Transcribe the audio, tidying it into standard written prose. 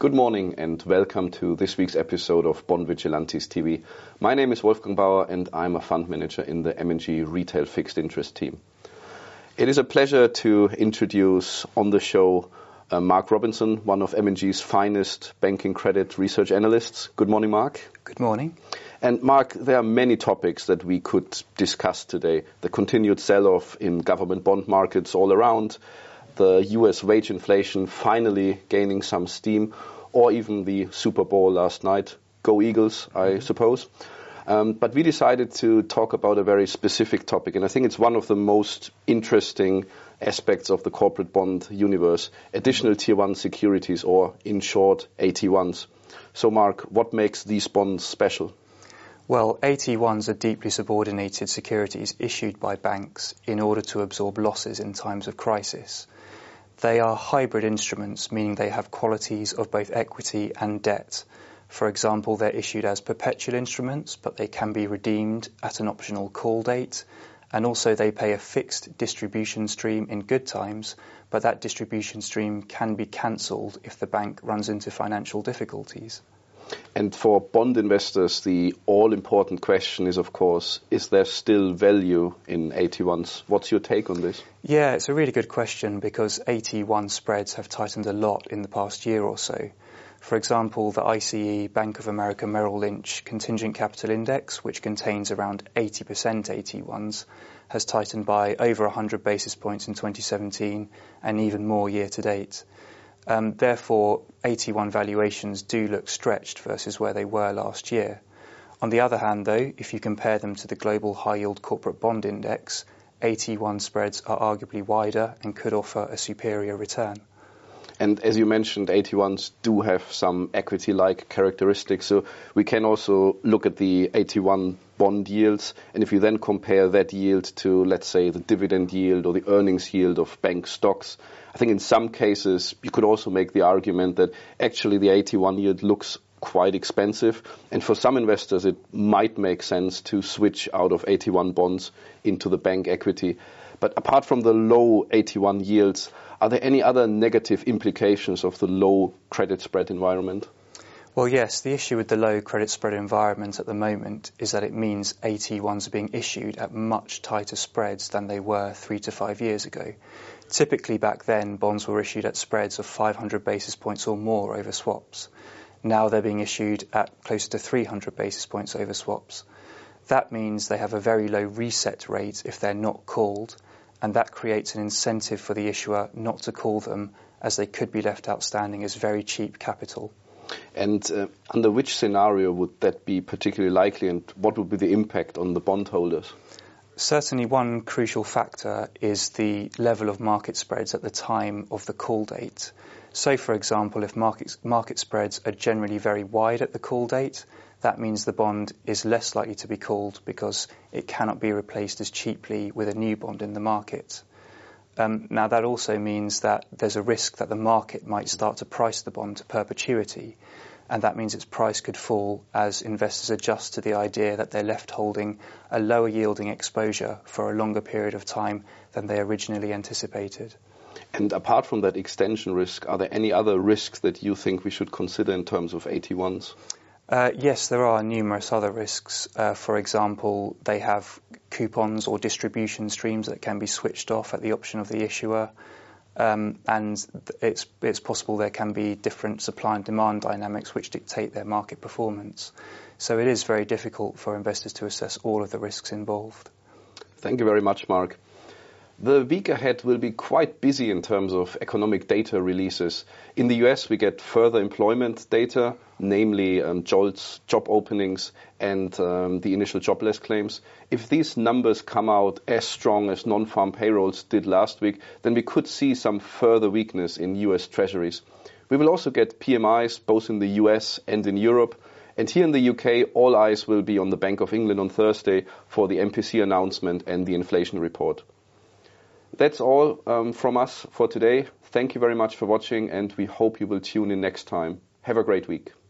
Good morning and welcome to this week's episode of Bond Vigilantes TV. My name is Wolfgang Bauer and I'm a fund manager in the M&G Retail Fixed Interest team. It is a pleasure to introduce on the show Mark Robinson, one of M&G's finest banking credit research analysts. Good morning, Mark. Good morning. And Mark, there are many topics that we could discuss today. The continued sell-off in government bond markets all around, the US wage inflation finally gaining some steam, or even the Super Bowl last night. Go Eagles, I suppose. But we decided to talk about a very specific topic, and I think it's one of the most interesting aspects of the corporate bond universe, additional Tier 1 securities, or in short, AT1s. So Mark, what makes these bonds special? Well, AT1s are deeply subordinated securities issued by banks in order to absorb losses in times of crisis. They are hybrid instruments, meaning they have qualities of both equity and debt. For example, they're issued as perpetual instruments, but they can be redeemed at an optional call date. And also they pay a fixed distribution stream in good times, but that distribution stream can be cancelled if the bank runs into financial difficulties. And for bond investors, the all-important question is, of course, is there still value in AT1s? What's your take on this? Yeah, it's a really good question because AT1 spreads have tightened a lot in the past year or so. For example, the ICE Bank of America Merrill Lynch Contingent Capital Index, which contains around 80% AT1s, has tightened by over 100 basis points in 2017 and even more year to date. Therefore, AT1 valuations do look stretched versus where they were last year. On the other hand, though, if you compare them to the global high-yield corporate bond index, AT1 spreads are arguably wider and could offer a superior return. And as you mentioned, AT1s do have some equity-like characteristics. So we can also look at the AT1 bond yields. And if you then compare that yield to, let's say, the dividend yield or the earnings yield of bank stocks, I think in some cases you could also make the argument that actually the AT1 yield looks quite expensive. And for some investors, it might make sense to switch out of AT1 bonds into the bank equity. But apart from the low AT1 yields, are there any other negative implications of the low credit spread environment? Well, yes, the issue with the low credit spread environment at the moment is that it means AT1s are being issued at much tighter spreads than they were 3 to 5 years ago. Typically back then, bonds were issued at spreads of 500 basis points or more over swaps. Now they're being issued at closer to 300 basis points over swaps. That means they have a very low reset rate if they're not called, and that creates an incentive for the issuer not to call them, as they could be left outstanding as very cheap capital. And under which scenario would that be particularly likely, and what would be the impact on the bondholders? Certainly one crucial factor is the level of market spreads at the time of the call date. So, for example, if market spreads are generally very wide at the call date, that means the bond is less likely to be called because it cannot be replaced as cheaply with a new bond in the market. Now, that also means that there's a risk that the market might start to price the bond to perpetuity, and that means its price could fall as investors adjust to the idea that they're left holding a lower yielding exposure for a longer period of time than they originally anticipated. And apart from that extension risk, are there any other risks that you think we should consider in terms of AT1s? Yes, there are numerous other risks. For example, they have coupons or distribution streams that can be switched off at the option of the issuer. And it's possible there can be different supply and demand dynamics which dictate their market performance. So it is very difficult for investors to assess all of the risks involved. Thank you very much, Mark. The week ahead will be quite busy in terms of economic data releases. In the US, we get further employment data, namely JOLTS, job openings, and the initial jobless claims. If these numbers come out as strong as non-farm payrolls did last week, then we could see some further weakness in US treasuries. We will also get PMIs both in the US and in Europe. And here in the UK, all eyes will be on the Bank of England on Thursday for the MPC announcement and the inflation report. That's all from us for today. Thank you very much for watching, and we hope you will tune in next time. Have a great week.